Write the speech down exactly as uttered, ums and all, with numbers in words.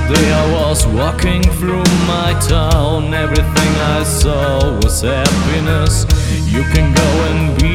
day I was walking through my town, everything I saw was happiness. You can go and be